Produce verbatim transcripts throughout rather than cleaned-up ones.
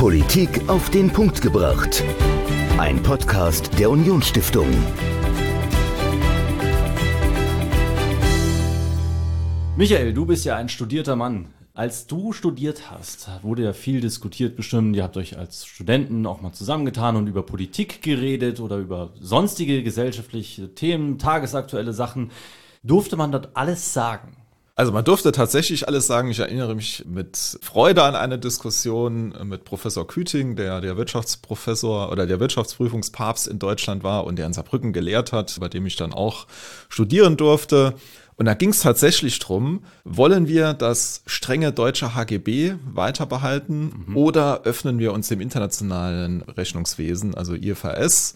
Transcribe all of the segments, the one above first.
Politik auf den Punkt gebracht. Ein Podcast der Unionsstiftung. Michael, du bist ja ein studierter Mann. Als du studiert hast, wurde ja viel diskutiert bestimmt. Ihr habt euch als Studenten auch mal zusammengetan und über Politik geredet oder über sonstige gesellschaftliche Themen, tagesaktuelle Sachen. Durfte man dort alles sagen? Also man durfte tatsächlich alles sagen. Ich erinnere mich mit Freude an eine Diskussion mit Professor Küting, der der Wirtschaftsprofessor oder der Wirtschaftsprüfungspapst in Deutschland war und der in Saarbrücken gelehrt hat, bei dem ich dann auch studieren durfte. Und da ging es tatsächlich drum, wollen wir das strenge deutsche H G B weiter behalten mhm. oder öffnen wir uns dem internationalen Rechnungswesen, also I F R S?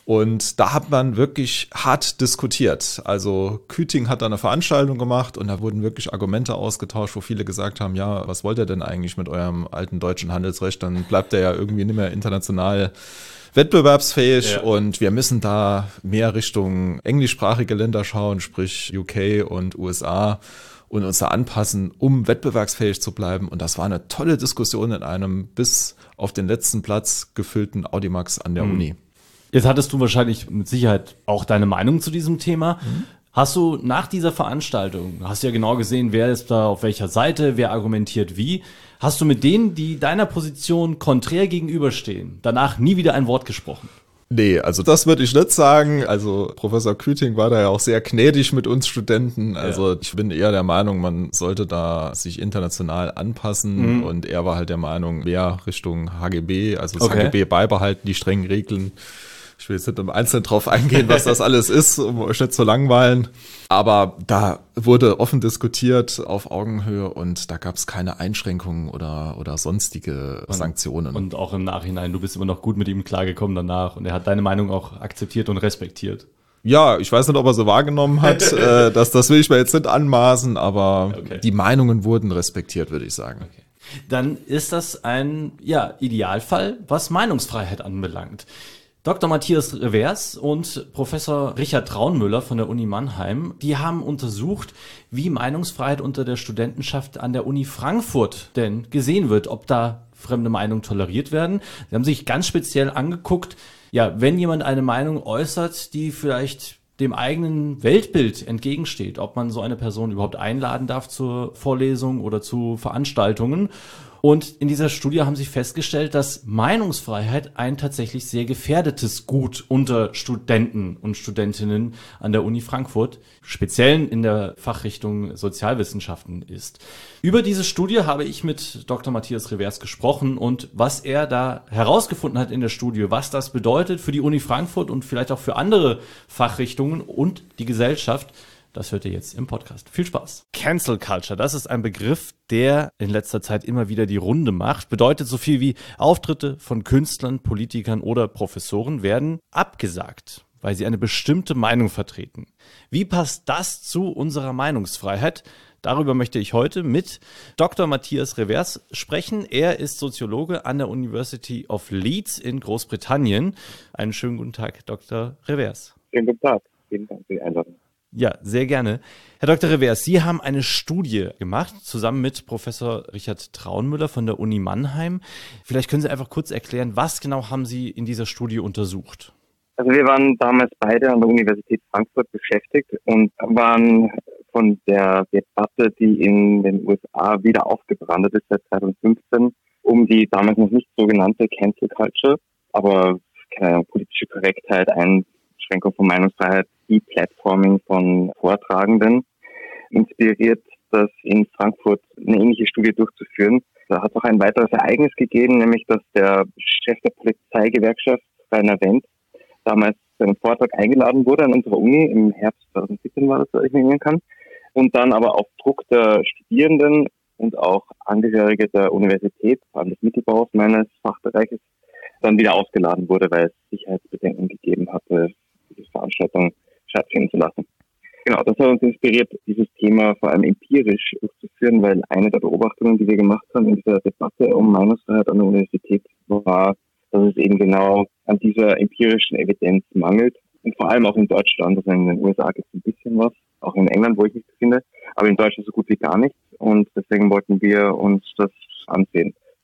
Und da hat man wirklich hart diskutiert. Also Küting hat da eine Veranstaltung gemacht und da wurden wirklich Argumente ausgetauscht, wo viele gesagt haben, ja, was wollt ihr denn eigentlich mit eurem alten deutschen Handelsrecht? Dann bleibt der ja irgendwie nicht mehr international wettbewerbsfähig ja. Und wir müssen da mehr Richtung englischsprachige Länder schauen, sprich U K und U S A und uns da anpassen, um wettbewerbsfähig zu bleiben. Und das war eine tolle Diskussion in einem bis auf den letzten Platz gefüllten Audimax an der mhm. Uni. Jetzt hattest du wahrscheinlich mit Sicherheit auch deine Meinung zu diesem Thema. Mhm. Hast du nach dieser Veranstaltung, hast du ja genau gesehen, wer ist da auf welcher Seite, wer argumentiert wie, hast du mit denen, die deiner Position konträr gegenüberstehen, danach nie wieder ein Wort gesprochen? Nee, also das würde ich nicht sagen. Also Professor Küting war da ja auch sehr gnädig mit uns Studenten. Also ja. Ich bin eher der Meinung, man sollte da sich international anpassen. Mhm. Und er war halt der Meinung, mehr Richtung H G B, also das okay. H G B beibehalten, die strengen Regeln. Ich will jetzt nicht im Einzelnen drauf eingehen, was das alles ist, um euch nicht zu langweilen. Aber da wurde offen diskutiert auf Augenhöhe und da gab es keine Einschränkungen oder, oder sonstige und, Sanktionen. Und auch im Nachhinein, du bist immer noch gut mit ihm klargekommen danach und er hat deine Meinung auch akzeptiert und respektiert. Ja, ich weiß nicht, ob er so wahrgenommen hat. äh, das, das will ich mir jetzt nicht anmaßen, aber okay. Die Meinungen wurden respektiert, würde ich sagen. Okay. Dann ist das ein ja, Idealfall, was Meinungsfreiheit anbelangt. Doktor Matthias Revers und Professor Richard Traunmüller von der Uni Mannheim, die haben untersucht, wie Meinungsfreiheit unter der Studentenschaft an der Uni Frankfurt denn gesehen wird, ob da fremde Meinungen toleriert werden. Sie haben sich ganz speziell angeguckt, ja, wenn jemand eine Meinung äußert, die vielleicht dem eigenen Weltbild entgegensteht, ob man so eine Person überhaupt einladen darf zur Vorlesung oder zu Veranstaltungen. Und in dieser Studie haben sie festgestellt, dass Meinungsfreiheit ein tatsächlich sehr gefährdetes Gut unter Studenten und Studentinnen an der Uni Frankfurt, speziell in der Fachrichtung Sozialwissenschaften ist. Über diese Studie habe ich mit Doktor Matthias Revers gesprochen und was er da herausgefunden hat in der Studie, was das bedeutet für die Uni Frankfurt und vielleicht auch für andere Fachrichtungen und die Gesellschaft, das hört ihr jetzt im Podcast. Viel Spaß. Cancel Culture, das ist ein Begriff, der in letzter Zeit immer wieder die Runde macht. Bedeutet so viel wie Auftritte von Künstlern, Politikern oder Professoren werden abgesagt, weil sie eine bestimmte Meinung vertreten. Wie passt das zu unserer Meinungsfreiheit? Darüber möchte ich heute mit Doktor Matthias Revers sprechen. Er ist Soziologe an der University of Leeds in Großbritannien. Einen schönen guten Tag, Doktor Revers. Schönen guten Tag. Vielen Dank für die Einladung. Ja, sehr gerne. Herr Doktor Revers, Sie haben eine Studie gemacht, zusammen mit Professor Richard Traunmüller von der Uni Mannheim. Vielleicht können Sie einfach kurz erklären, was genau haben Sie in dieser Studie untersucht? Also wir waren damals beide an der Universität Frankfurt beschäftigt und waren von der Debatte, die in den U S A wieder aufgebrannt ist seit zweitausendfünfzehn, um die damals noch nicht so genannte Cancel Culture, aber keine Ahnung, politische Korrektheit, Einschränkung von Meinungsfreiheit, Deplatforming von Vortragenden, inspiriert, das in Frankfurt eine ähnliche Studie durchzuführen. Da hat es auch ein weiteres Ereignis gegeben, nämlich dass der Chef der Polizeigewerkschaft, Rainer Wendt, damals zu einem Vortrag eingeladen wurde an unserer Uni, im Herbst zweitausendsiebzehn war das, was ich mich erinnern kann, und dann aber auf Druck der Studierenden und auch Angehörige der Universität, vor allem des Mittelbaus meines Fachbereiches, dann wieder ausgeladen wurde, weil es Sicherheitsbedenken gegeben hatte, diese Veranstaltung stattfinden zu lassen. Genau, das hat uns inspiriert, dieses Thema vor allem empirisch durchzuführen, weil eine der Beobachtungen, die wir gemacht haben in dieser Debatte um Meinungsfreiheit an der Universität, war, dass es eben genau an dieser empirischen Evidenz mangelt. Und vor allem auch in Deutschland, also in den U S A gibt es ein bisschen was, auch in England, wo ich mich befinde, aber in Deutschland so gut wie gar nichts. Und deswegen wollten wir uns das ansehen.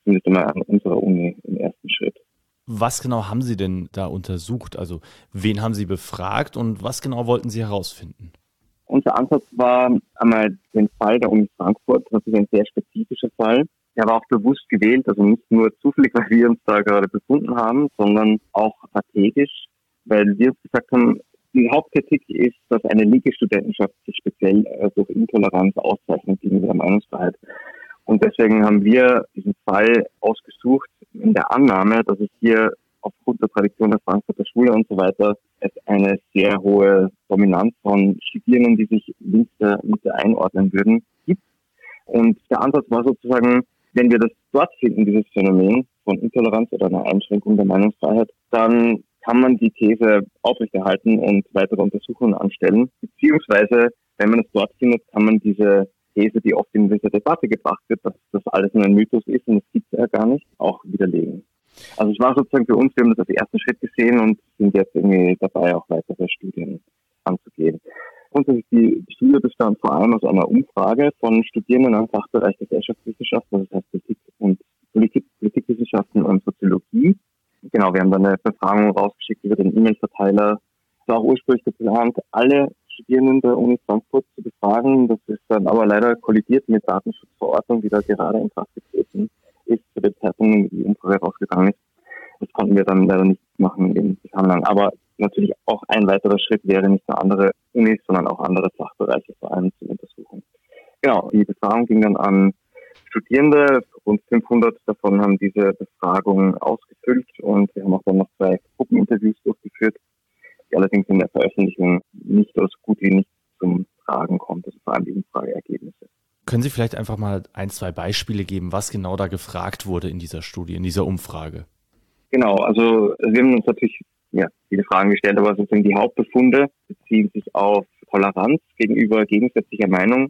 zumindest einmal an unserer Uni im ersten Schritt. Was genau haben Sie denn da untersucht? Also wen haben Sie befragt und was genau wollten Sie herausfinden? Unser Ansatz war einmal den Fall der Uni Frankfurt, das ist ein sehr spezifischer Fall. Der war auch bewusst gewählt, also nicht nur zufällig, weil wir uns da gerade befunden haben, sondern auch strategisch, weil wir uns gesagt haben, die Hauptkritik ist, dass eine linke Studentenschaft sich speziell durch Intoleranz auszeichnet gegenüber der Meinungsfreiheit. Und deswegen haben wir diesen Fall ausgesucht in der Annahme, dass es hier aufgrund der Tradition der Frankfurter Schule und so weiter es eine sehr hohe Dominanz von Studierenden, die sich links der Mitte einordnen würden, gibt. Und der Ansatz war sozusagen, wenn wir das dort finden, dieses Phänomen von Intoleranz oder einer Einschränkung der Meinungsfreiheit, dann kann man die These aufrechterhalten und weitere Untersuchungen anstellen. Beziehungsweise, wenn man es dort findet, kann man diese These, die oft in dieser Debatte gebracht wird, dass das alles nur ein Mythos ist und es gibt es ja gar nicht, auch widerlegen. Also es war sozusagen für uns, wir haben das als ersten Schritt gesehen und sind jetzt irgendwie dabei, auch weitere Studien anzugehen. Grundsätzlich die Studie bestand vor allem aus einer Umfrage von Studierenden am Fachbereich Gesellschaftswissenschaften, das heißt Politik und Politik, Politikwissenschaften und Soziologie. Genau, wir haben dann eine Befragung rausgeschickt über den E-Mail-Verteiler. Es war auch ursprünglich geplant, alle Studierenden der Uni Frankfurt zu befragen. Das ist dann aber leider kollidiert mit Datenschutzverordnung, die da gerade in Kraft getreten ist, zu dem Zeitpunkt, die Umfrage rausgegangen ist. Das konnten wir dann leider nicht machen im Zusammenhang. Aber natürlich auch ein weiterer Schritt wäre, nicht nur andere Unis, sondern auch andere Fachbereiche vor allem zu untersuchen. Genau, die Befragung ging dann an Studierende. Rund fünfhundert davon haben diese Befragung ausgefüllt und wir haben auch dann noch zwei Gruppeninterviews durchgeführt, die allerdings in der Veröffentlichung nicht oder so gut wie nicht zum Tragen kommt, also vor allem die Umfrageergebnisse. Können Sie vielleicht einfach mal ein, zwei Beispiele geben, was genau da gefragt wurde in dieser Studie, in dieser Umfrage? Genau, also wir haben uns natürlich ja, viele Fragen gestellt, aber sozusagen die Hauptbefunde beziehen sich auf Toleranz gegenüber gegensätzlicher Meinung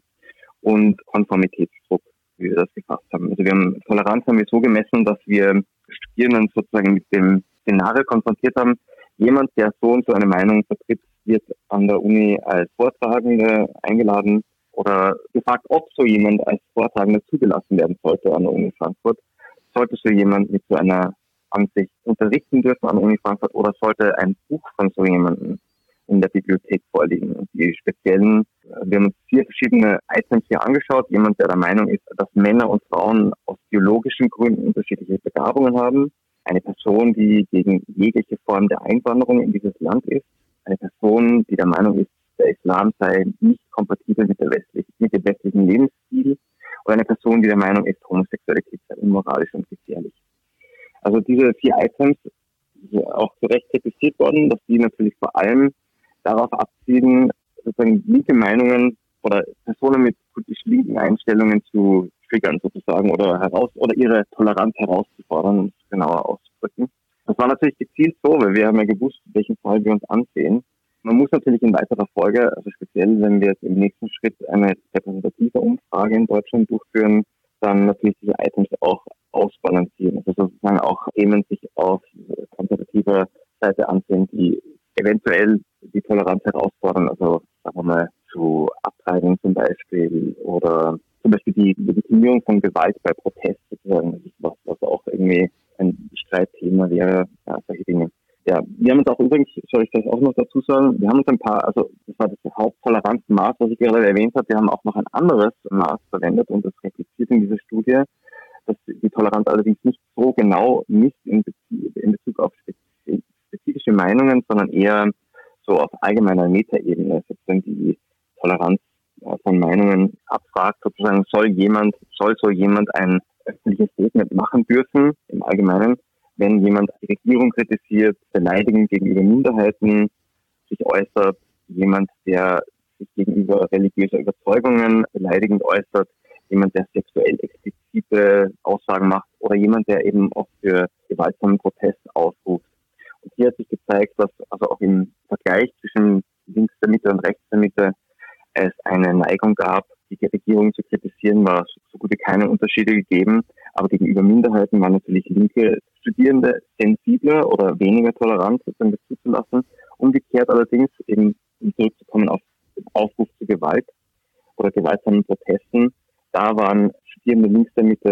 und Konformitätsdruck, wie wir das gefasst haben. Also wir haben Toleranz haben wir so gemessen, dass wir Studierenden sozusagen mit dem Szenario konfrontiert haben, jemand, der so und so eine Meinung vertritt, wird an der Uni als Vortragende eingeladen oder gefragt, ob so jemand als Vortragender zugelassen werden sollte an der Uni Frankfurt. Sollte so jemand mit so einer Ansicht unterrichten dürfen an der Uni Frankfurt oder sollte ein Buch von so jemandem in der Bibliothek vorliegen? Und die speziellen, wir haben uns vier verschiedene Items hier angeschaut. Jemand, der der Meinung ist, dass Männer und Frauen aus biologischen Gründen unterschiedliche Begabungen haben. Eine Person, die gegen jegliche Form der Einwanderung in dieses Land ist. Eine Person, die der Meinung ist, der Islam sei nicht kompatibel mit, der westlichen, mit dem westlichen Lebensstil. Oder eine Person, die der Meinung ist, Homosexualität sei unmoralisch und gefährlich. Also diese vier Items sind auch zu Recht kritisiert worden, dass die natürlich vor allem darauf abzielen, sozusagen linke Meinungen oder Personen mit politisch linken Einstellungen zu triggern sozusagen oder heraus oder ihre Toleranz herauszufordern und es genauer auszudrücken. Das war natürlich gezielt so, weil wir haben ja gewusst, welchen Fall wir uns ansehen. Man muss natürlich in weiterer Folge, also speziell wenn wir jetzt im nächsten Schritt eine repräsentative Umfrage in Deutschland durchführen, dann natürlich diese Items auch ausbalancieren. Also sozusagen auch Themen sich auf konservativer Seite ansehen, die eventuell die Toleranz herausfordern, also sagen wir mal zu Abtreibung zum Beispiel oder zum Beispiel die Legitimierung von Gewalt bei Protest sozusagen, was, was auch irgendwie ein Streitthema wäre, ja, solche Dinge. Ja, wir haben uns auch übrigens, soll ich das auch noch dazu sagen, wir haben uns ein paar, also das war das Haupttoleranzmaß, was ich gerade erwähnt habe, wir haben auch noch ein anderes Maß verwendet und das reflektiert in dieser Studie, dass die Toleranz allerdings nicht so genau misst in Bezug, in Bezug auf spezifische Meinungen, sondern eher so auf allgemeiner Metaebene, sozusagen die Toleranz von Meinungen abfragt, sozusagen soll jemand, soll so jemand ein öffentliches Statement machen dürfen, im Allgemeinen, wenn jemand die Regierung kritisiert, beleidigend gegenüber Minderheiten sich äußert, jemand, der sich gegenüber religiöser Überzeugungen beleidigend äußert, jemand, der sexuell explizite Aussagen macht oder jemand, der eben auch für gewaltsamen Protest aufruft. Und hier hat sich gezeigt, dass also auch im Vergleich zwischen links der Mitte und rechts der Mitte es eine Neigung gab, die Regierung zu kritisieren, war so gut wie keine Unterschiede gegeben. Aber gegenüber Minderheiten waren natürlich linke Studierende sensibler oder weniger tolerant, sozusagen das zuzulassen. Umgekehrt allerdings, eben um zurückzukommen auf den Aufruf zu Gewalt oder gewaltsamen Protesten, da waren Studierende links der Mitte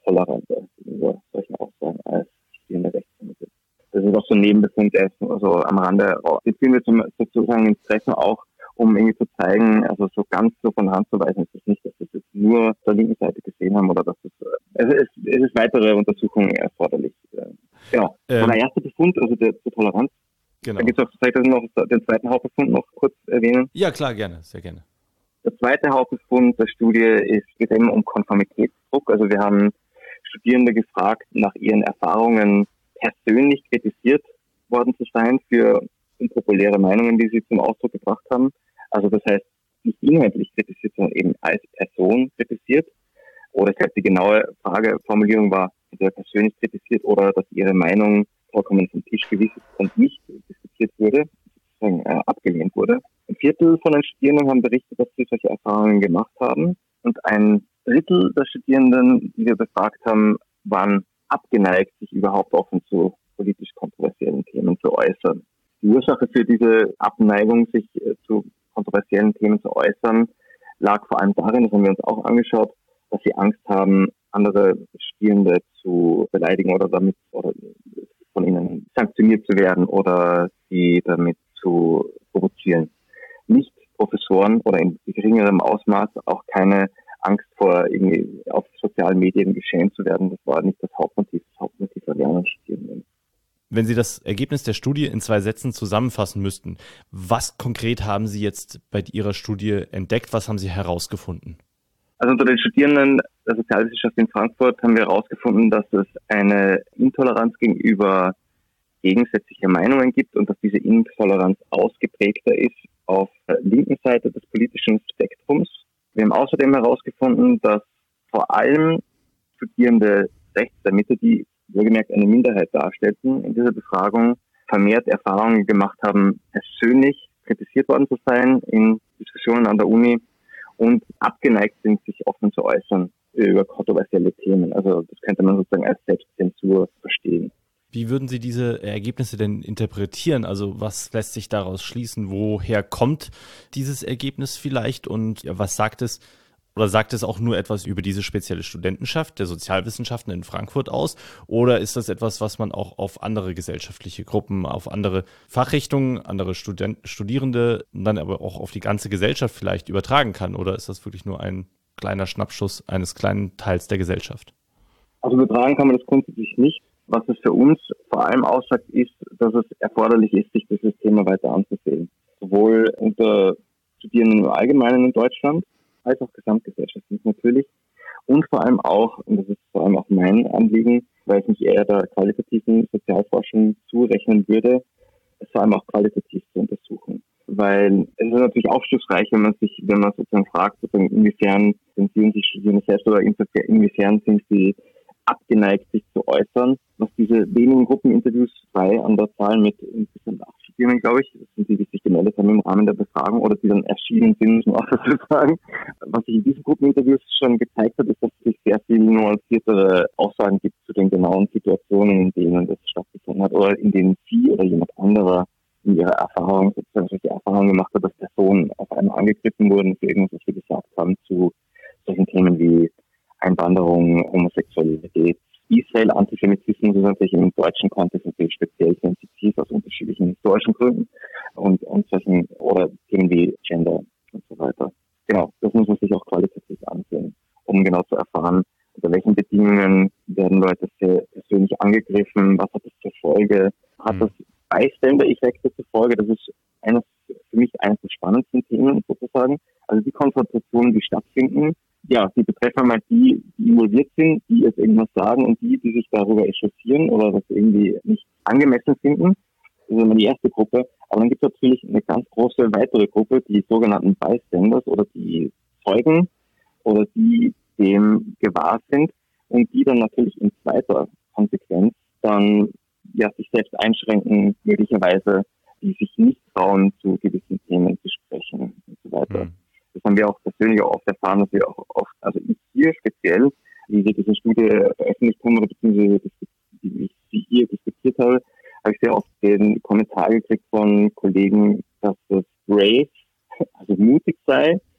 toleranter gegenüber solchen Aussagen als studierende Rechtsanwälte. Das ist auch so ein Nebenbefund, der ist also am Rande. Jetzt sind wir zum, sozusagen ins Treffen auch, um irgendwie zu zeigen, also so ganz so von Hand zu weisen ist es nicht, dass wir es jetzt nur auf der linken Seite gesehen haben oder dass es, also es, es ist weitere Untersuchungen erforderlich. Genau. Ähm, der erste Befund, also der zur Toleranz. Genau. Da gibt es auch vielleicht noch den zweiten Hauptbefund noch kurz erwähnen. Ja, klar, gerne, sehr gerne. Der zweite Hauptbefund der Studie ist, geht eben um Konformitätsdruck. Also wir haben Studierende gefragt, nach ihren Erfahrungen persönlich kritisiert worden zu sein für unpopuläre Meinungen, die sie zum Ausdruck gebracht haben. Also das heißt, nicht inhaltlich kritisiert, sondern eben als Person kritisiert. Oder ich glaube, die genaue Frageformulierung war, entweder persönlich kritisiert oder dass ihre Meinung vollkommen vom Tisch gewiesen und nicht diskutiert wurde, sozusagen äh, abgelehnt wurde. Ein Viertel von den Studierenden haben berichtet, dass sie solche Erfahrungen gemacht haben. Und ein Drittel der Studierenden, die wir befragt haben, waren abgeneigt, sich überhaupt offen zu politisch kontroversiellen Themen zu äußern. Die Ursache für diese Abneigung, sich äh, zu kontroversiellen Themen zu äußern, lag vor allem darin, das haben wir uns auch angeschaut, dass sie Angst haben, andere Studierende zu beleidigen oder damit oder von ihnen sanktioniert zu werden oder sie damit zu provozieren. Nicht Professoren oder in geringerem Ausmaß auch keine Angst vor irgendwie auf sozialen Medien geschämt zu werden. Das war nicht das Hauptmotiv. Das Hauptmotiv war die anderen Studierenden. Wenn Sie das Ergebnis der Studie in zwei Sätzen zusammenfassen müssten, was konkret haben Sie jetzt bei Ihrer Studie entdeckt? Was haben Sie herausgefunden? Also unter den Studierenden der Sozialwissenschaft in Frankfurt haben wir herausgefunden, dass es eine Intoleranz gegenüber gegensätzliche Meinungen gibt und dass diese Intoleranz ausgeprägter ist auf der linken Seite des politischen Spektrums. Wir haben außerdem herausgefunden, dass vor allem Studierende rechts der Mitte, die wohlgemerkt eine Minderheit darstellten, in dieser Befragung vermehrt Erfahrungen gemacht haben, persönlich kritisiert worden zu sein in Diskussionen an der Uni und abgeneigt sind, sich offen zu äußern über kontroversielle Themen. Also das könnte man sozusagen als Selbstzensur verstehen. Wie würden Sie diese Ergebnisse denn interpretieren? Also was lässt sich daraus schließen? Woher kommt dieses Ergebnis vielleicht? Und ja, was sagt es? Oder sagt es auch nur etwas über diese spezielle Studentenschaft der Sozialwissenschaften in Frankfurt aus? Oder ist das etwas, was man auch auf andere gesellschaftliche Gruppen, auf andere Fachrichtungen, andere Student- Studierende, dann aber auch auf die ganze Gesellschaft vielleicht übertragen kann? Oder ist das wirklich nur ein kleiner Schnappschuss eines kleinen Teils der Gesellschaft? Also übertragen kann man das grundsätzlich nicht. Was es für uns vor allem aussagt, ist, dass es erforderlich ist, sich dieses Thema weiter anzusehen. Sowohl unter Studierenden im Allgemeinen in Deutschland, als auch gesamtgesellschaftlich natürlich. Und vor allem auch, und das ist vor allem auch mein Anliegen, weil ich mich eher der qualitativen Sozialforschung zurechnen würde, es vor allem auch qualitativ zu untersuchen. Weil es ist natürlich aufschlussreich, wenn man sich, wenn man sozusagen fragt, sozusagen inwiefern sind Sie und die Studierenden selbst oder inwiefern sind sie abgeneigt, sich zu äußern. Was diese wenigen Gruppeninterviews, zwei an der Zahl mit insgesamt acht Studierenden, glaube ich, das sind die, die sich gemeldet haben im Rahmen der Befragung oder die dann erschienen sind, muss man auch dazu sagen. Was sich in diesen Gruppeninterviews schon gezeigt hat, ist, dass es sehr viel nuanciertere Aussagen gibt zu den genauen Situationen, in denen das stattgefunden hat oder in denen Sie oder jemand anderer in ihrer Erfahrung, sozusagen solche Erfahrungen gemacht hat, dass Personen auf einmal angegriffen wurden für irgendwas, was wir gesagt haben, zu solchen Themen wie Einwanderung, Homosexualität, Israel, Antisemitismus ist natürlich im deutschen Kontext natürlich speziell sensitiv aus unterschiedlichen historischen Gründen und, und solchen, oder Themen wie Gender und so weiter. Genau, das muss man sich auch qualitativ ansehen, um genau zu erfahren, unter welchen Bedingungen werden Leute sehr persönlich angegriffen, was hat das zur Folge, hat das Bystander-Effekte zur Folge, das ist eines, für mich eines der spannendsten Themen sozusagen, also die Konfrontationen, die stattfinden, ja, die betreffen mal die, die involviert sind, die jetzt irgendwas sagen und die, die sich darüber echauffieren oder das irgendwie nicht angemessen finden. Das ist immer die erste Gruppe. Aber dann gibt es natürlich eine ganz große weitere Gruppe, die sogenannten Bystanders oder die Zeugen oder die dem gewahr sind und die dann natürlich in zweiter Konsequenz dann ja sich selbst einschränken, möglicherweise, die sich nicht trauen, zu gewissen Themen zu sprechen und so weiter. Mhm. Das haben wir auch persönlich auch oft erfahren, dass wir auch oft, also ich hier speziell, wie wir diese Studie veröffentlicht haben oder beziehungsweise wie ich sie hier diskutiert habe, habe ich sehr oft den Kommentar gekriegt von Kollegen, dass das brave, also mutig sei,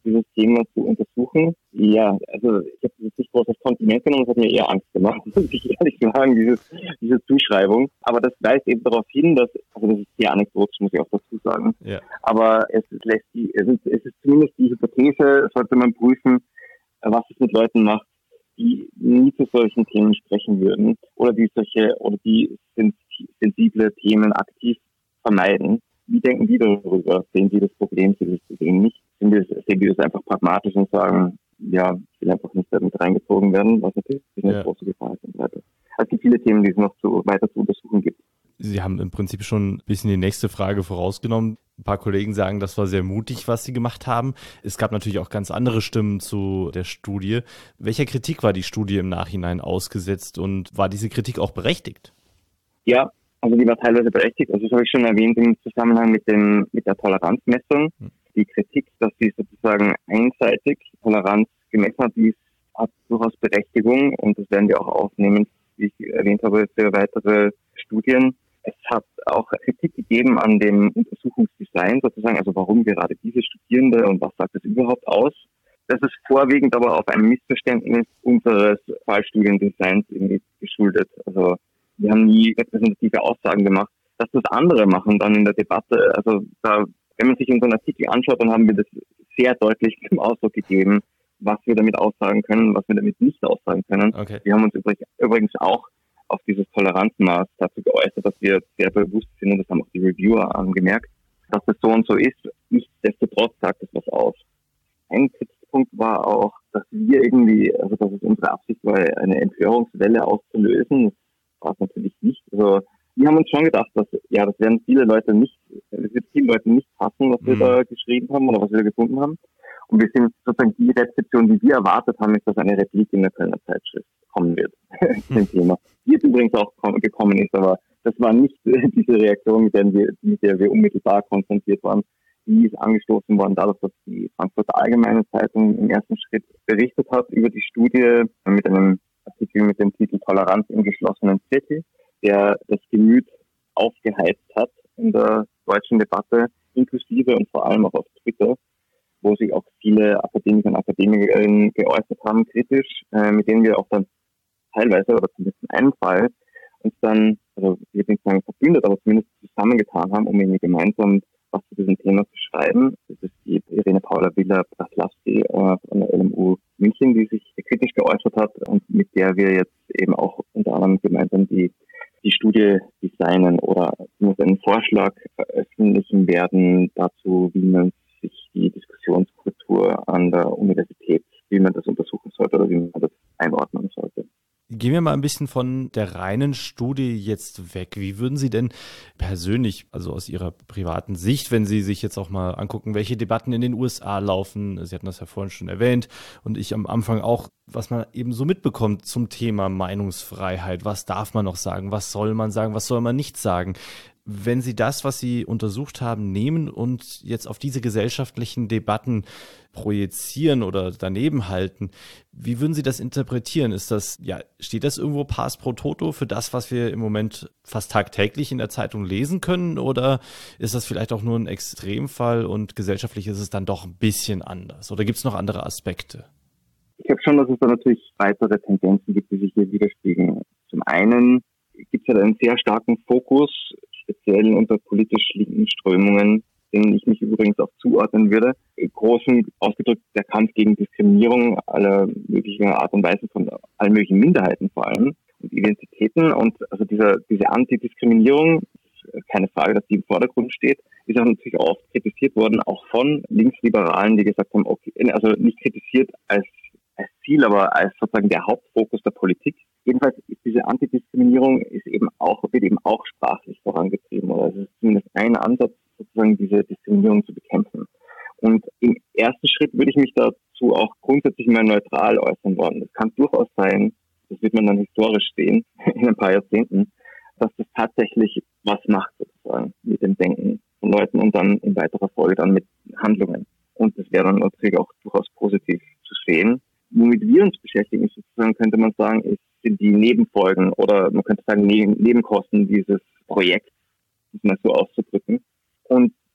dieses Thema zu untersuchen. Ja, also ich habe das nicht groß als Kompliment genommen, das hat mir eher Angst gemacht, muss ich ehrlich sagen, dieses, diese Zuschreibung. Aber das weist eben darauf hin, dass, also das ist sehr anekdotisch, muss ich auch dazu sagen, ja. aber es lässt die, es ist, es ist zumindest die Hypothese, sollte man prüfen, was es mit Leuten macht, die nie zu solchen Themen sprechen würden oder die solche oder die sensible Themen aktiv vermeiden. Wie denken die darüber? Sehen sie das Problem, sehen sie das Problem nicht? Sehen die das, sehen die das einfach pragmatisch und sagen, ja, ich will einfach nicht damit reingezogen werden, was natürlich eine ja. große Gefahr ist und so weiter. Also es gibt viele Themen, die es noch zu, weiter zu untersuchen gibt. Sie haben im Prinzip schon ein bisschen die nächste Frage vorausgenommen. Ein paar Kollegen sagen, das war sehr mutig, was Sie gemacht haben. Es gab natürlich auch ganz andere Stimmen zu der Studie. Welcher Kritik war die Studie im Nachhinein ausgesetzt und war diese Kritik auch berechtigt? Ja, also die war teilweise berechtigt. Also das habe ich schon erwähnt im Zusammenhang mit dem mit der Toleranzmessung. Hm. Die Kritik, dass sie sozusagen einseitig Toleranz gemessen hat, die hat durchaus Berechtigung und das werden wir auch aufnehmen, wie ich erwähnt habe, für weitere Studien. Es hat auch Kritik gegeben an dem Untersuchungsdesign sozusagen, also warum gerade diese Studierende und was sagt das überhaupt aus. Das ist vorwiegend aber auf einem Missverständnis unseres Fallstudiendesigns irgendwie geschuldet. Also wir haben nie repräsentative Aussagen gemacht. Dass das andere machen dann in der Debatte, also da, wenn man sich unseren Artikel anschaut, dann haben wir das sehr deutlich zum Ausdruck gegeben, was wir damit aussagen können, was wir damit nicht aussagen können. Okay. Wir haben uns übrigens auch auf dieses Toleranzmaß dazu geäußert, dass wir sehr bewusst sind, und das haben auch die Reviewer angemerkt, dass das so und so ist. Nichtsdestotrotz sagt es was aus. Ein Kritikpunkt war auch, dass wir irgendwie, also dass es unsere Absicht war, eine Empörungswelle auszulösen. Das war es natürlich nicht. Also wir haben uns schon gedacht, dass ja, das werden viele Leute nicht, es wird vielen Leuten nicht passen, was wir mhm. da geschrieben haben oder was wir da gefunden haben. Und wir sind sozusagen die Rezeption, die wir erwartet haben, ist, dass eine Replik in der Kölner Zeitschrift kommen wird zu dem Thema. Die jetzt übrigens auch gekommen ist, aber das war nicht diese Reaktion, mit der wir, mit der wir unmittelbar konfrontiert waren. Die ist angestoßen worden dadurch, dass die Frankfurter Allgemeine Zeitung im ersten Schritt berichtet hat über die Studie mit einem Artikel mit dem Titel Toleranz im geschlossenen Zirkel, der das Gemüt aufgeheizt hat in der deutschen Debatte, inklusive und vor allem auch auf Twitter, wo sich auch viele Akademiker und Akademikerinnen geäußert haben, kritisch, äh, mit denen wir auch dann teilweise, oder zumindest in einem Fall, uns dann, also ich würde nicht sagen verbündet, aber zumindest zusammengetan haben, um irgendwie gemeinsam was zu diesem Thema zu schreiben. Das ist die Irene Paula Willer-Braslavsky äh, von der L M U München, die sich kritisch geäußert hat und mit der wir jetzt eben auch unter anderem gemeinsam die die Studie designen oder zumindest einen Vorschlag veröffentlichen werden dazu, wie man sich die Diskussionskultur an der Universität, wie man das untersuchen sollte oder wie man das einordnen sollte. Gehen wir mal ein bisschen von der reinen Studie jetzt weg. Wie würden Sie denn persönlich, also aus Ihrer privaten Sicht, wenn Sie sich jetzt auch mal angucken, welche Debatten in den U S A laufen, Sie hatten das ja vorhin schon erwähnt und ich am Anfang auch, was man eben so mitbekommt zum Thema Meinungsfreiheit, was darf man noch sagen, was soll man sagen, was soll man nicht sagen? Wenn Sie das, was Sie untersucht haben, nehmen und jetzt auf diese gesellschaftlichen Debatten projizieren oder daneben halten, wie würden Sie das interpretieren? Ist das, ja, steht das irgendwo pars pro toto für das, was wir im Moment fast tagtäglich in der Zeitung lesen können? Oder ist das vielleicht auch nur ein Extremfall und gesellschaftlich ist es dann doch ein bisschen anders? Oder gibt es noch andere Aspekte? Ich glaube schon, dass es da natürlich weitere Tendenzen gibt, die sich hier widerspiegeln. Zum einen gibt es ja einen sehr starken Fokus, speziell unter politisch linken Strömungen, denen ich mich übrigens auch zuordnen würde, großen ausgedrückt der Kampf gegen Diskriminierung aller möglichen Art und Weise von allen möglichen Minderheiten vor allem und Identitäten. Und also dieser, diese Antidiskriminierung, keine Frage, dass die im Vordergrund steht, ist auch natürlich oft kritisiert worden, auch von Linksliberalen, die gesagt haben, okay, also nicht kritisiert als als Ziel, aber als sozusagen der Hauptfokus der Politik. Jedenfalls ist diese Antidiskriminierung ist eben auch, wird eben auch sprachlich vorangetrieben. Oder es ist zumindest ein Ansatz, sozusagen diese Diskriminierung zu bekämpfen. Und im ersten Schritt würde ich mich dazu auch grundsätzlich mal neutral äußern wollen. Das kann durchaus sein, das wird man dann historisch sehen, in ein paar Jahrzehnten, dass das tatsächlich was macht sozusagen mit dem Denken von Leuten und dann in weiterer Folge dann mit Handlungen. Und das wäre dann natürlich auch durchaus positiv zu sehen. Womit wir uns beschäftigen, ist sozusagen, könnte man sagen, ist, sind die Nebenfolgen oder man könnte sagen Nebenkosten dieses Projekts, um es mal so auszudrücken. Und das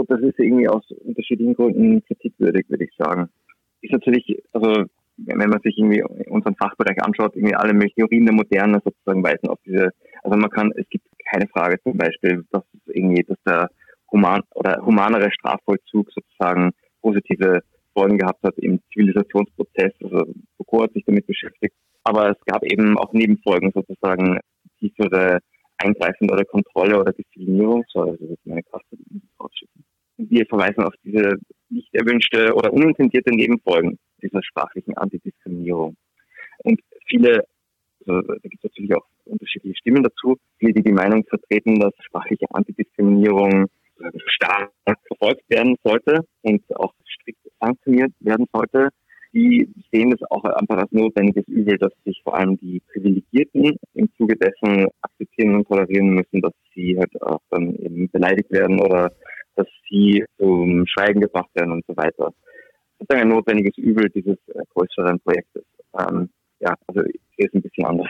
Und das ist irgendwie aus unterschiedlichen Gründen kritikwürdig, würde ich sagen. Ist natürlich, also wenn man sich irgendwie unseren Fachbereich anschaut, irgendwie alle möglichen Theorien der Moderne sozusagen weisen auf diese, also man kann, es gibt keine Frage zum Beispiel, dass irgendwie, dass der human oder humanere Strafvollzug sozusagen positive Folgen gehabt hat im Zivilisationsprozess. Also Foucault hat sich damit beschäftigt. Aber es gab eben auch Nebenfolgen sozusagen, tiefere Eingreifen oder Kontrolle oder Disziplinierung. So, also das ist meine Kaste, die muss ich rausschicken. Wir verweisen auf diese nicht erwünschte oder unintendierte Nebenfolgen dieser sprachlichen Antidiskriminierung. Und viele, also da gibt es natürlich auch unterschiedliche Stimmen dazu, viele, die die Meinung vertreten, dass sprachliche Antidiskriminierung stark verfolgt werden sollte und auch strikt sanktioniert werden sollte, die sehen das auch einfach als notwendiges Übel, dass sich vor allem die Privilegierten im Zuge dessen akzeptieren und tolerieren müssen, dass sie halt auch dann eben beleidigt werden oder dass sie zum Schweigen gebracht werden und so weiter. Das ist ein notwendiges Übel dieses äh, größeren Projektes. Ähm, ja, also ist ein bisschen anders.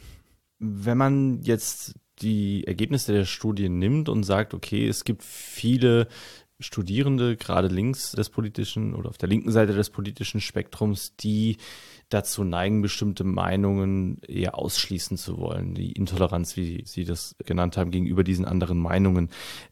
Wenn man jetzt die Ergebnisse der Studie nimmt und sagt, okay, es gibt viele Studierende, gerade links des politischen oder auf der linken Seite des politischen Spektrums, die dazu neigen, bestimmte Meinungen eher ausschließen zu wollen, die Intoleranz, wie Sie das genannt haben, gegenüber diesen anderen Meinungen.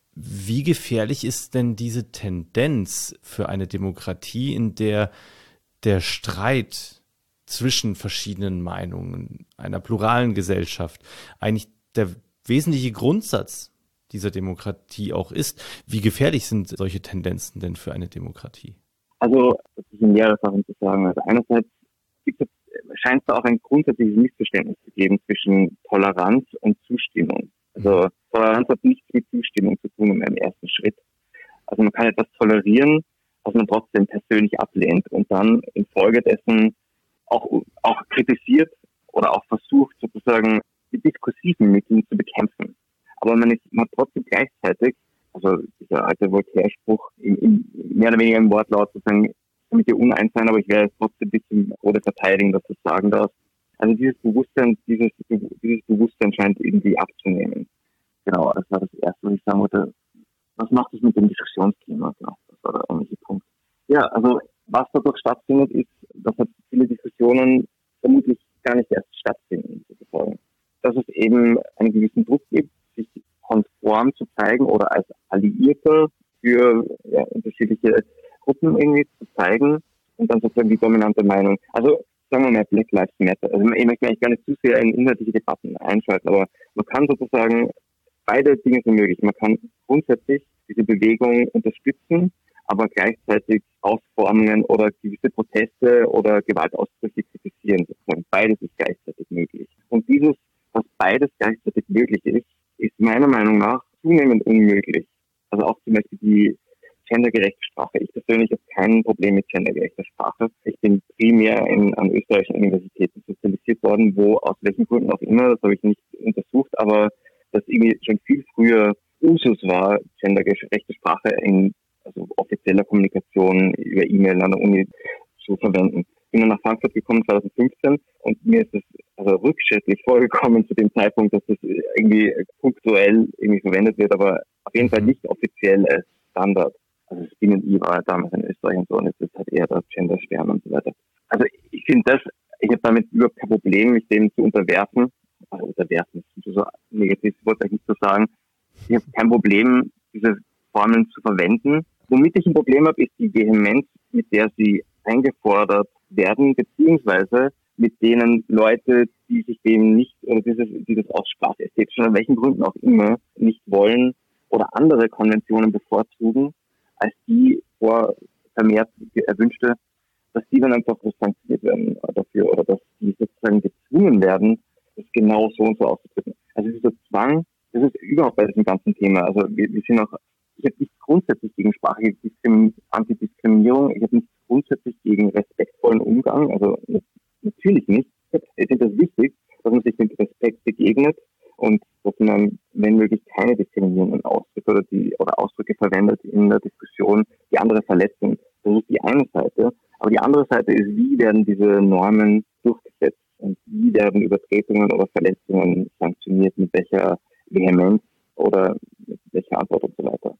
Wie gefährlich ist denn diese Tendenz für eine Demokratie, in der der Streit zwischen verschiedenen Meinungen einer pluralen Gesellschaft eigentlich der wesentliche Grundsatz dieser Demokratie auch ist? Wie gefährlich sind solche Tendenzen denn für eine Demokratie? Also, das ist in mehrere Sachen zu sagen. Also einerseits gibt es, scheint es auch ein grundsätzliches Missverständnis zu geben zwischen Toleranz und Zustimmung. Also Toleranz hat nichts mit Zustimmung zu tun im ersten Schritt. Also man kann etwas tolerieren, was man trotzdem persönlich ablehnt und dann infolgedessen auch, auch kritisiert oder auch versucht, sozusagen die diskursiven Mittel zu bekämpfen. Aber man ist man hat trotzdem gleichzeitig, also dieser alte Voltaire-Spruch, im, im, mehr oder weniger im Wortlaut sozusagen, damit ihr uneins sein, aber ich werde es trotzdem bis zum Tode verteidigen, dass du es sagen darfst. Also dieses Bewusstsein, dieses, dieses Bewusstsein scheint irgendwie abzunehmen. Genau, das war das Erste, was ich sagen wollte. Was macht es mit dem Diskussionsklima? Genau, das war der eigentliche Punkt. Ja, also was dadurch stattfindet, ist, dass halt viele Diskussionen vermutlich gar nicht erst stattfinden, sozusagen. Dass es eben einen gewissen Druck gibt, sich konform zu zeigen oder als Alliierter für ja, unterschiedliche Gruppen irgendwie zu zeigen und dann sozusagen die dominante Meinung. Also sagen wir mal Black Lives Matter. Also ich möchte eigentlich gar nicht zu sehr in inhaltliche Debatten einschalten, aber man kann sozusagen, beide Dinge sind möglich. Man kann grundsätzlich diese Bewegung unterstützen, aber gleichzeitig Ausformungen oder gewisse Proteste oder Gewaltausbrüche kritisieren. Sozusagen. Beides ist gleichzeitig möglich. Und dieses, was beides gleichzeitig möglich ist, ist meiner Meinung nach zunehmend unmöglich. Also auch zum Beispiel die gendergerechte Sprache. Ich persönlich habe kein Problem mit gendergerechter Sprache. Ich bin primär in, an österreichischen Universitäten sozialisiert worden, wo aus welchen Gründen auch immer, das habe ich nicht untersucht, aber das irgendwie schon viel früher Usus war, gendergerechte Sprache in also offizieller Kommunikation über E-Mail an der Uni zu verwenden. Ich bin dann nach Frankfurt gekommen zwanzig fünfzehn und mir ist es also rückschrittlich vorgekommen zu dem Zeitpunkt, dass das irgendwie punktuell irgendwie verwendet wird, aber auf jeden Fall nicht offiziell als Standard. Also das Binnen-I war damals in Österreich und so und jetzt ist halt eher der Gender-Stern und so weiter. Also ich finde das, ich habe damit überhaupt kein Problem, mich dem zu unterwerfen. Also unterwerfen ist so negativ, ich wollte eigentlich nicht so sagen. Ich habe kein Problem, diese Formeln zu verwenden. Womit ich ein Problem habe, ist die Vehemenz, mit der sie eingefordert werden, beziehungsweise mit denen Leute, die sich dem nicht, oder dieses, die das aus sprachästhetischen oder welchen Gründen auch immer nicht wollen oder andere Konventionen bevorzugen, als die vor vermehrt erwünschte, dass die dann einfach sanktioniert werden dafür oder dass die sozusagen gezwungen werden, das genau so und so auszudrücken. Also dieser Zwang, das ist überhaupt bei diesem ganzen Thema. Also wir, wir sind auch, ich habe nichts grundsätzlich gegen sprachliche Antidiskriminierung, ich habe nichts grundsätzlich gegen respektvollen Umgang, also natürlich nicht. Ich finde das wichtig, dass man sich mit Respekt begegnet und dass man, wenn möglich, keine diskriminierenden Ausdrücke oder, die, oder Ausdrücke verwendet in der Diskussion, die andere verletzen. Das ist die eine Seite. Aber die andere Seite ist, wie werden diese Normen durchgesetzt und wie werden Übertretungen oder Verletzungen sanktioniert, mit welcher Vehemenz oder mit welcher Antwort und so weiter.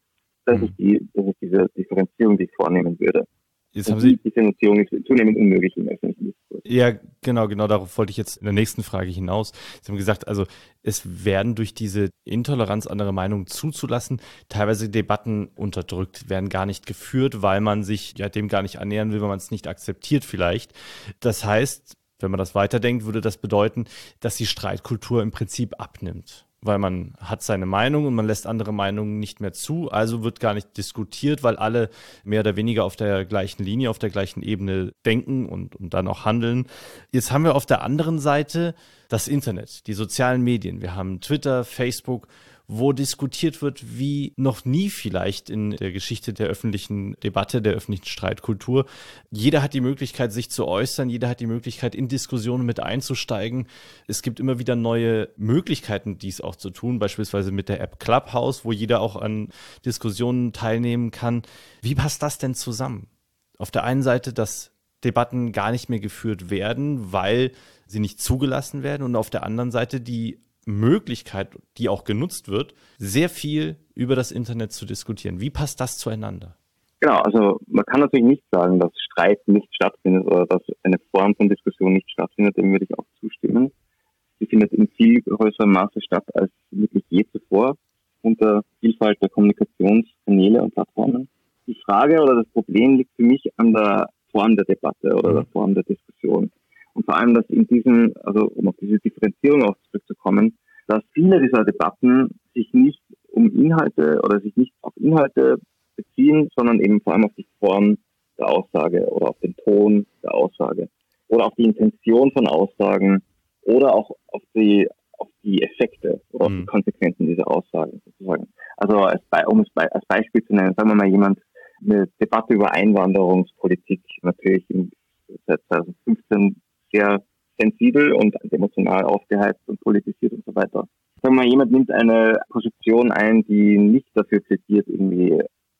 Das ist, die, das ist diese Differenzierung, die ich vornehmen würde. Jetzt haben Sie, die Differenzierung ist zunehmend unmöglich im öffentlichen Diskurs. Ja, genau, genau darauf wollte ich jetzt in der nächsten Frage hinaus. Sie haben gesagt, also es werden durch diese Intoleranz, andere Meinungen zuzulassen, teilweise Debatten unterdrückt, werden gar nicht geführt, weil man sich ja dem gar nicht annähern will, weil man es nicht akzeptiert vielleicht. Das heißt, wenn man das weiterdenkt, würde das bedeuten, dass die Streitkultur im Prinzip abnimmt. Weil man hat seine Meinung und man lässt andere Meinungen nicht mehr zu, also wird gar nicht diskutiert, weil alle mehr oder weniger auf der gleichen Linie, auf der gleichen Ebene denken und, und dann auch handeln. Jetzt haben wir auf der anderen Seite das Internet, die sozialen Medien. Wir haben Twitter, Facebook, wo diskutiert wird wie noch nie vielleicht in der Geschichte der öffentlichen Debatte, der öffentlichen Streitkultur. Jeder hat die Möglichkeit, sich zu äußern, jeder hat die Möglichkeit, in Diskussionen mit einzusteigen. Es gibt immer wieder neue Möglichkeiten, dies auch zu tun, beispielsweise mit der App Clubhouse, wo jeder auch an Diskussionen teilnehmen kann. Wie passt das denn zusammen? Auf der einen Seite, dass Debatten gar nicht mehr geführt werden, weil sie nicht zugelassen werden, und auf der anderen Seite die Möglichkeit, die auch genutzt wird, sehr viel über das Internet zu diskutieren. Wie passt das zueinander? Genau, also man kann natürlich nicht sagen, dass Streit nicht stattfindet oder dass eine Form von Diskussion nicht stattfindet, dem würde ich auch zustimmen. Sie findet in viel größerem Maße statt als wirklich je zuvor unter Vielfalt der Kommunikationskanäle und Plattformen. Die Frage oder das Problem liegt für mich an der Form der Debatte oder der Form der Diskussion. Und vor allem, dass in diesen, also um auf diese Differenzierung auch zurückzukommen, dass viele dieser Debatten sich nicht um Inhalte oder sich nicht auf Inhalte beziehen, sondern eben vor allem auf die Form der Aussage oder auf den Ton der Aussage oder auf die Intention von Aussagen oder auch auf die auf die Effekte oder auf die Konsequenzen dieser Aussagen sozusagen. Also als, Be- um es be- als Beispiel zu nennen, sagen wir mal jemand, eine Debatte über Einwanderungspolitik natürlich im, seit zwanzig fünfzehn sehr sensibel und emotional aufgeheizt und politisiert und so weiter. Sagen wir mal, jemand nimmt eine Position ein, die nicht dafür plädiert, irgendwie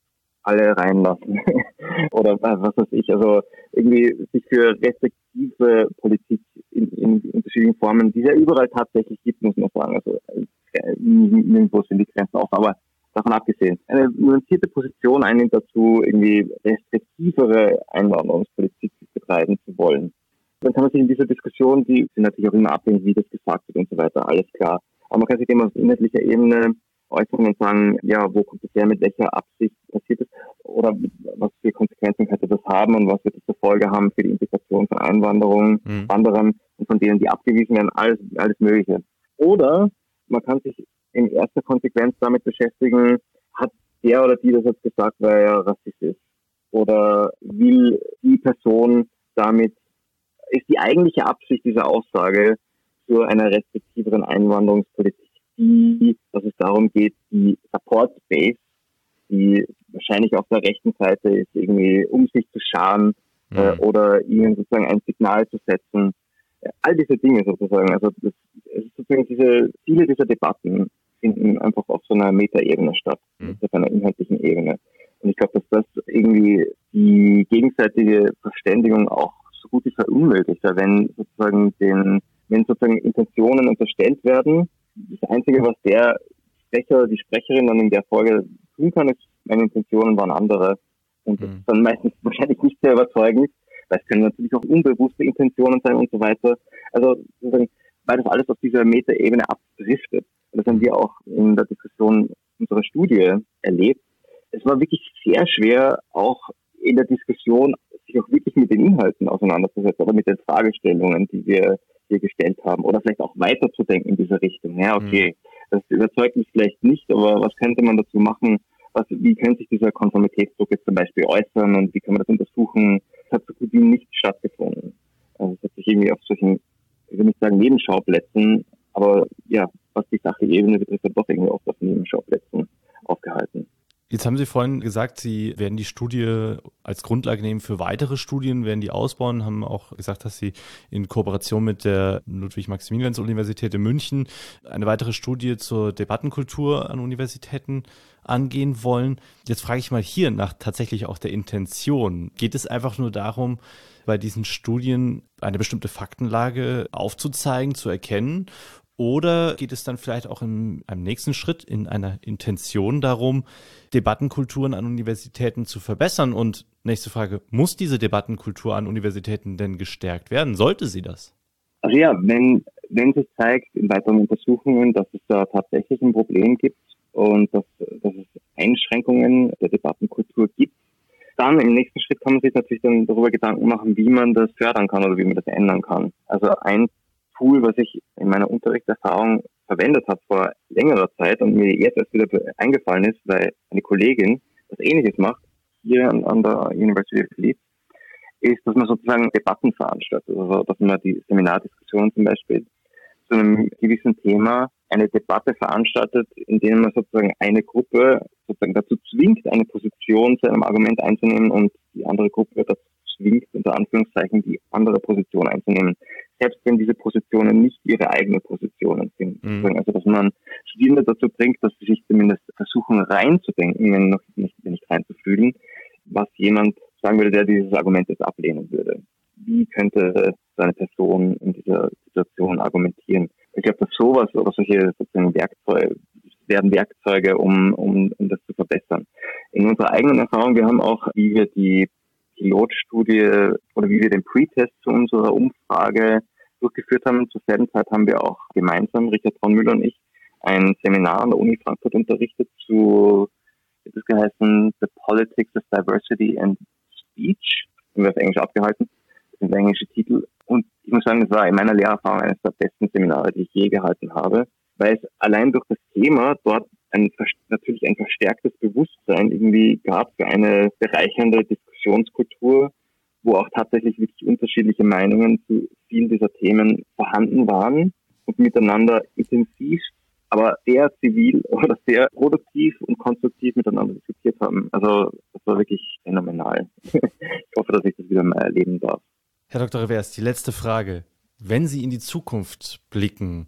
alle reinlassen oder was weiß ich, also irgendwie sich für restriktive Politik in, in unterschiedlichen Formen, die es ja überall tatsächlich gibt, muss man sagen, also nirgendwo sind die Grenzen auf, aber davon abgesehen, eine nuancierte Position einnimmt dazu, irgendwie restriktivere Einwanderungspolitik betreiben zu wollen. Dann kann man sich in dieser Diskussion, die sind natürlich auch immer abhängig, wie das gesagt wird und so weiter, alles klar. Aber man kann sich immer auf inhaltlicher Ebene äußern und sagen, ja, wo kommt es her, mit welcher Absicht passiert es oder was für Konsequenzen könnte das haben und was wird das zur Folge haben für die Integration von Einwanderung, mhm. Wanderern und von denen, die abgewiesen werden, alles, alles Mögliche. Oder man kann sich in erster Konsequenz damit beschäftigen, hat der oder die das jetzt gesagt, weil er Rassist ist? Oder will die Person damit, ist die eigentliche Absicht dieser Aussage zu einer restriktiveren Einwanderungspolitik die, dass es darum geht, die Support Base, die wahrscheinlich auf der rechten Seite ist, irgendwie um sich zu scharen mhm. äh, oder ihnen sozusagen ein Signal zu setzen. All diese Dinge sozusagen. Also das, es ist sozusagen diese, viele dieser Debatten finden einfach auf so einer Metaebene statt, mhm. auf einer inhaltlichen Ebene. Und ich glaube, dass das irgendwie die gegenseitige Verständigung auch so gut wie verunmöglicht, wenn sozusagen den, wenn sozusagen Intentionen unterstellt werden. Das Einzige, was der Sprecher, die Sprecherin dann in der Folge tun kann, ist, meine Intentionen waren andere. Und das ist dann meistens wahrscheinlich nicht sehr überzeugend, weil es können natürlich auch unbewusste Intentionen sein und so weiter. Also sozusagen, weil das alles auf dieser Metaebene abdriftet. Und das haben wir auch in der Diskussion unserer Studie erlebt. Es war wirklich sehr schwer, auch in der Diskussion sich auch wirklich mit den Inhalten auseinanderzusetzen oder mit den Fragestellungen, die wir hier gestellt haben, oder vielleicht auch weiterzudenken in diese Richtung. Ja, okay, mhm. das überzeugt mich vielleicht nicht, aber was könnte man dazu machen? Was, wie könnte sich dieser Konformitätsdruck jetzt zum Beispiel äußern und wie kann man das untersuchen? Es hat so gut wie nicht stattgefunden. Also es hat sich irgendwie auf solchen, ich will nicht sagen Nebenschauplätzen, aber ja, was die sachliche Ebene betrifft, hat doch irgendwie oft auf Nebenschauplätzen aufgehalten. Jetzt haben Sie vorhin gesagt, Sie werden die Studie als Grundlage nehmen für weitere Studien, werden die ausbauen, haben auch gesagt, dass Sie in Kooperation mit der Ludwig-Maximilians-Universität in München eine weitere Studie zur Debattenkultur an Universitäten angehen wollen. Jetzt frage ich mal hier nach tatsächlich auch der Intention. Geht es einfach nur darum, bei diesen Studien eine bestimmte Faktenlage aufzuzeigen, zu erkennen? Oder geht es dann vielleicht auch in einem nächsten Schritt in einer Intention darum, Debattenkulturen an Universitäten zu verbessern? Und nächste Frage, muss diese Debattenkultur an Universitäten denn gestärkt werden? Sollte sie das? Also ja, wenn, wenn sich zeigt in weiteren Untersuchungen, dass es da tatsächlich ein Problem gibt und dass, dass es Einschränkungen der Debattenkultur gibt, dann im nächsten Schritt kann man sich natürlich dann darüber Gedanken machen, wie man das fördern kann oder wie man das ändern kann. Also ein Tool, was ich in meiner Unterrichtserfahrung verwendet habe vor längerer Zeit und mir jetzt erst wieder eingefallen ist, weil eine Kollegin das Ähnliches macht, hier an, an der University of Leeds, ist, dass man sozusagen Debatten veranstaltet. Also, dass man die Seminardiskussion zum Beispiel zu einem gewissen Thema eine Debatte veranstaltet, in der man sozusagen eine Gruppe sozusagen dazu zwingt, eine Position zu einem Argument einzunehmen und die andere Gruppe dazu zwingt, unter Anführungszeichen, die andere Position einzunehmen. Selbst wenn diese Positionen nicht ihre eigenen Positionen sind. Mhm. Also, dass man Studierende dazu bringt, dass sie sich zumindest versuchen reinzudenken, wenn noch nicht, wenn nicht reinzufühlen, was jemand sagen würde, der dieses Argument jetzt ablehnen würde. Wie könnte so eine Person in dieser Situation argumentieren? Ich glaube, dass sowas oder solche sozusagen Werkzeuge werden Werkzeuge, um, um, um das zu verbessern. In unserer eigenen Erfahrung, wir haben auch, wie wir die Pilotstudie oder wie wir den Pre-Test zu unserer Umfrage durchgeführt haben, zur selben Zeit haben wir auch gemeinsam, Richard Traunmüller und ich, ein Seminar an der Uni Frankfurt unterrichtet zu, wie das geheißen, The Politics of Diversity and Speech, haben wir auf Englisch abgehalten, das sind englische Titel. Und ich muss sagen, das war in meiner Lehrerfahrung eines der besten Seminare, die ich je gehalten habe, weil es allein durch das Thema dort ein, natürlich ein verstärktes Bewusstsein irgendwie gab für eine bereichernde Diskussionskultur, wo auch tatsächlich wirklich unterschiedliche Meinungen zu vielen dieser Themen vorhanden waren und miteinander intensiv, aber sehr zivil oder sehr produktiv und konstruktiv miteinander diskutiert haben. Also das war wirklich phänomenal. Ich hoffe, dass ich das wieder mal erleben darf. Herr Doktor Revers, die letzte Frage. Wenn Sie in die Zukunft blicken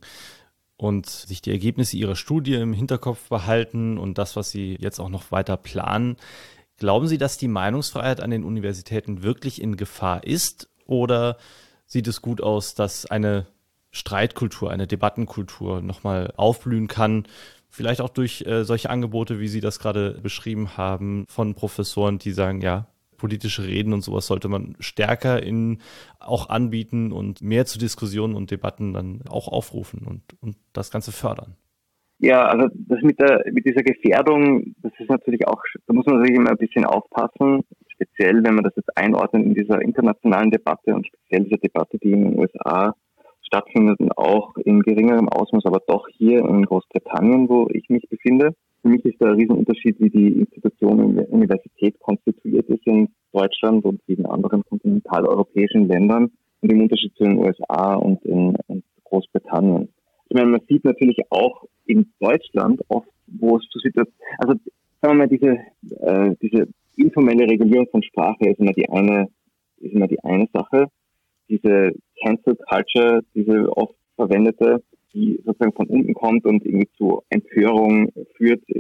und sich die Ergebnisse Ihrer Studie im Hinterkopf behalten und das, was Sie jetzt auch noch weiter planen, glauben Sie, dass die Meinungsfreiheit an den Universitäten wirklich in Gefahr ist? Oder sieht es gut aus, dass eine Streitkultur, eine Debattenkultur nochmal aufblühen kann? Vielleicht auch durch äh, solche Angebote, wie Sie das gerade beschrieben haben, von Professoren, die sagen, ja, politische Reden und sowas sollte man stärker in auch anbieten und mehr zu Diskussionen und Debatten dann auch aufrufen und, und das Ganze fördern. Ja, also das mit der mit dieser Gefährdung, das ist natürlich auch, da muss man natürlich immer ein bisschen aufpassen, speziell wenn man das jetzt einordnet in dieser internationalen Debatte und speziell dieser Debatte, die in den U S A stattfindet und auch in geringerem Ausmaß, aber doch hier in Großbritannien, wo ich mich befinde. Für mich ist da ein Riesenunterschied, wie die Institution in der Universität konstituiert ist in Deutschland und in anderen kontinentaleuropäischen Ländern und im Unterschied zu den U S A und in, in Großbritannien. Ich meine, man sieht natürlich auch in Deutschland oft, wo es zu Situationen, also sagen wir mal, diese, äh, diese informelle Regulierung von Sprache ist immer die eine, ist immer die eine Sache. Diese Cancel Culture, diese oft verwendete, die sozusagen von unten kommt und irgendwie zu Empörung führt